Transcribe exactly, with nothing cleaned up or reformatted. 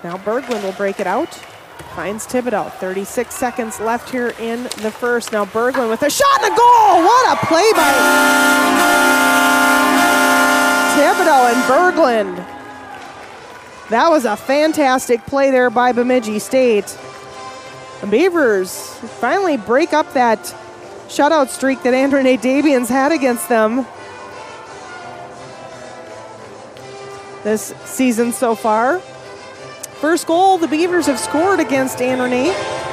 Now Berglund will break it out. Finds Thibodeau. thirty-six seconds left here in the first. Now Berglund with a shot and a goal! What a play by Thibodeau and Berglund. That was a fantastic play there by Bemidji State. The Beavers finally break up that shutout streak that André Dabians had against them this season so far. First goal the Beavers have scored against André.